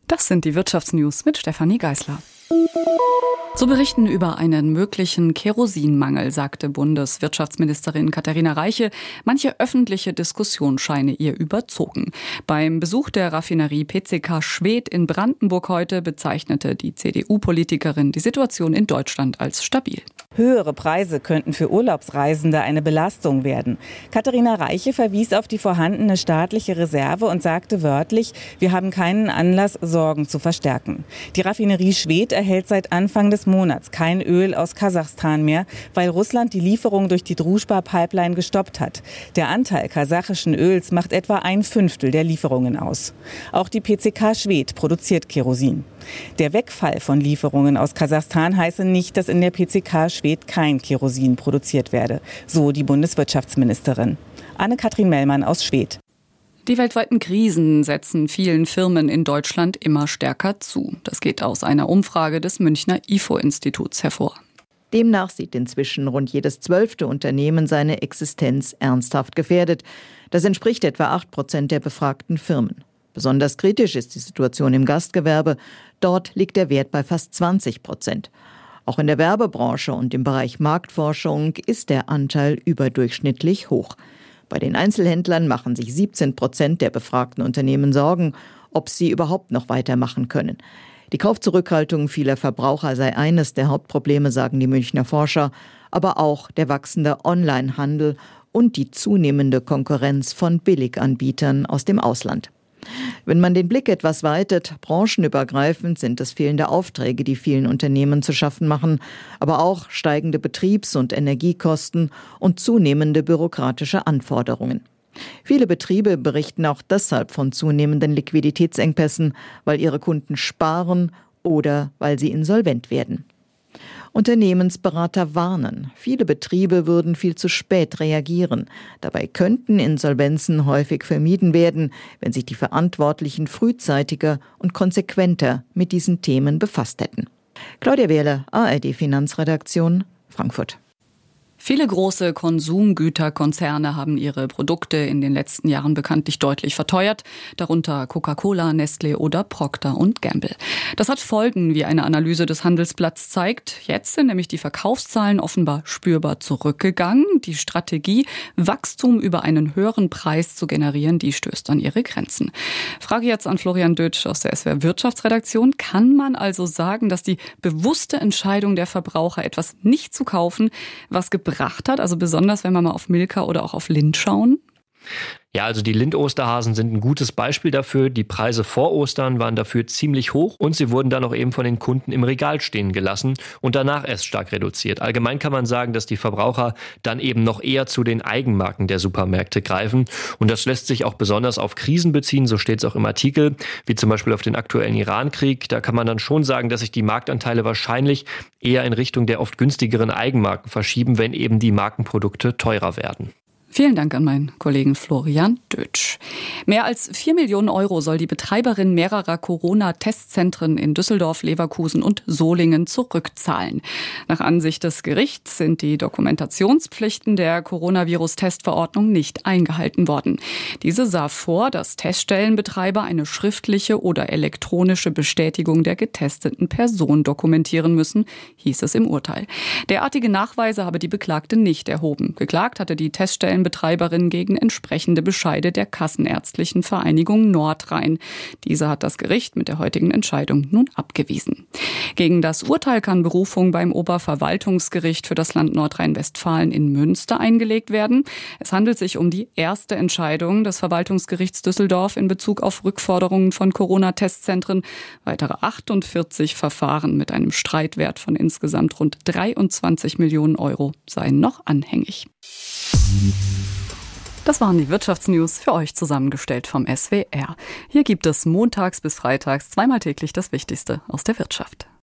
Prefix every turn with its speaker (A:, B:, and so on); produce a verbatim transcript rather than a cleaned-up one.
A: Das sind die Wirtschaftsnews mit Stefanie Geisler. Zu berichten über einen möglichen Kerosinmangel, sagte Bundeswirtschaftsministerin Katharina Reiche. Manche öffentliche Diskussion scheine ihr überzogen. Beim Besuch der Raffinerie P C K Schwedt in Brandenburg heute bezeichnete die C D U-Politikerin die Situation in Deutschland als stabil.
B: Höhere Preise könnten für Urlaubsreisende eine Belastung werden. Katharina Reiche verwies auf die vorhandene staatliche Reserve und sagte wörtlich, wir haben keinen Anlass, Sorgen zu verstärken. Die Raffinerie Schwedt erhält seit Anfang des Monats kein Öl aus Kasachstan mehr, weil Russland die Lieferung durch die Druschba-Pipeline gestoppt hat. Der Anteil kasachischen Öls macht etwa ein Fünftel der Lieferungen aus. Auch die P C K Schwedt produziert Kerosin. Der Wegfall von Lieferungen aus Kasachstan heiße nicht, dass in der P C K Schwedt kein Kerosin produziert werde, so die Bundeswirtschaftsministerin. Anne-Kathrin Mellmann aus Schwedt.
A: Die weltweiten Krisen setzen vielen Firmen in Deutschland immer stärker zu. Das geht aus einer Umfrage des Münchner I F O-Instituts hervor.
C: Demnach sieht inzwischen rund jedes zwölfte Unternehmen seine Existenz ernsthaft gefährdet. Das entspricht etwa acht Prozent der befragten Firmen. Besonders kritisch ist die Situation im Gastgewerbe. Dort liegt der Wert bei fast zwanzig Prozent. Auch in der Werbebranche und im Bereich Marktforschung ist der Anteil überdurchschnittlich hoch. Bei den Einzelhändlern machen sich siebzehn Prozent der befragten Unternehmen Sorgen, ob sie überhaupt noch weitermachen können. Die Kaufzurückhaltung vieler Verbraucher sei eines der Hauptprobleme, sagen die Münchner Forscher, aber auch der wachsende Onlinehandel und die zunehmende Konkurrenz von Billiganbietern aus dem Ausland. Wenn man den Blick etwas weitet, branchenübergreifend sind es fehlende Aufträge, die vielen Unternehmen zu schaffen machen, aber auch steigende Betriebs- und Energiekosten und zunehmende bürokratische Anforderungen. Viele Betriebe berichten auch deshalb von zunehmenden Liquiditätsengpässen, weil ihre Kunden sparen oder weil sie insolvent werden. Unternehmensberater warnen, viele Betriebe würden viel zu spät reagieren. Dabei könnten Insolvenzen häufig vermieden werden, wenn sich die Verantwortlichen frühzeitiger und konsequenter mit diesen Themen befasst hätten. Claudia Wehrle, A R D Finanzredaktion, Frankfurt.
A: Viele große Konsumgüterkonzerne haben ihre Produkte in den letzten Jahren bekanntlich deutlich verteuert, darunter Coca-Cola, Nestlé oder Procter und Gamble. Das hat Folgen, wie eine Analyse des Handelsblatts zeigt. Jetzt sind nämlich die Verkaufszahlen offenbar spürbar zurückgegangen. Die Strategie, Wachstum über einen höheren Preis zu generieren, die stößt an ihre Grenzen. Frage jetzt an Florian Dötsch aus der S W R Wirtschaftsredaktion. Kann man also sagen, dass die bewusste Entscheidung der Verbraucher, etwas nicht zu kaufen, was gebracht hat, also besonders wenn wir mal auf Milka oder auch auf Lindt schauen?
D: Ja, also die Lindt-Osterhasen sind ein gutes Beispiel dafür. Die Preise vor Ostern waren dafür ziemlich hoch und sie wurden dann auch eben von den Kunden im Regal stehen gelassen und danach erst stark reduziert. Allgemein kann man sagen, dass die Verbraucher dann eben noch eher zu den Eigenmarken der Supermärkte greifen. Und das lässt sich auch besonders auf Krisen beziehen, so steht es auch im Artikel, wie zum Beispiel auf den aktuellen Iran-Krieg. Da kann man dann schon sagen, dass sich die Marktanteile wahrscheinlich eher in Richtung der oft günstigeren Eigenmarken verschieben, wenn eben die Markenprodukte teurer werden.
A: Vielen Dank an meinen Kollegen Florian Dötsch. Mehr als vier Millionen Euro soll die Betreiberin mehrerer Corona-Testzentren in Düsseldorf, Leverkusen und Solingen zurückzahlen. Nach Ansicht des Gerichts sind die Dokumentationspflichten der Coronavirus-Testverordnung nicht eingehalten worden. Diese sah vor, dass Teststellenbetreiber eine schriftliche oder elektronische Bestätigung der getesteten Person dokumentieren müssen, hieß es im Urteil. Derartige Nachweise habe die Beklagte nicht erhoben. Geklagt hatte die Teststellenbetreiberin gegen entsprechende Bescheide der Kassenärztlichen Vereinigung Nordrhein. Diese hat das Gericht mit der heutigen Entscheidung nun abgewiesen. Gegen das Urteil kann Berufung beim Oberverwaltungsgericht für das Land Nordrhein-Westfalen in Münster eingelegt werden. Es handelt sich um die erste Entscheidung des Verwaltungsgerichts Düsseldorf in Bezug auf Rückforderungen von Corona-Testzentren. Weitere achtundvierzig Verfahren mit einem Streitwert von insgesamt rund dreiundzwanzig Millionen Euro seien noch anhängig. Das waren die Wirtschaftsnews für euch zusammengestellt vom S W R. Hier gibt es montags bis freitags zweimal täglich das Wichtigste aus der Wirtschaft.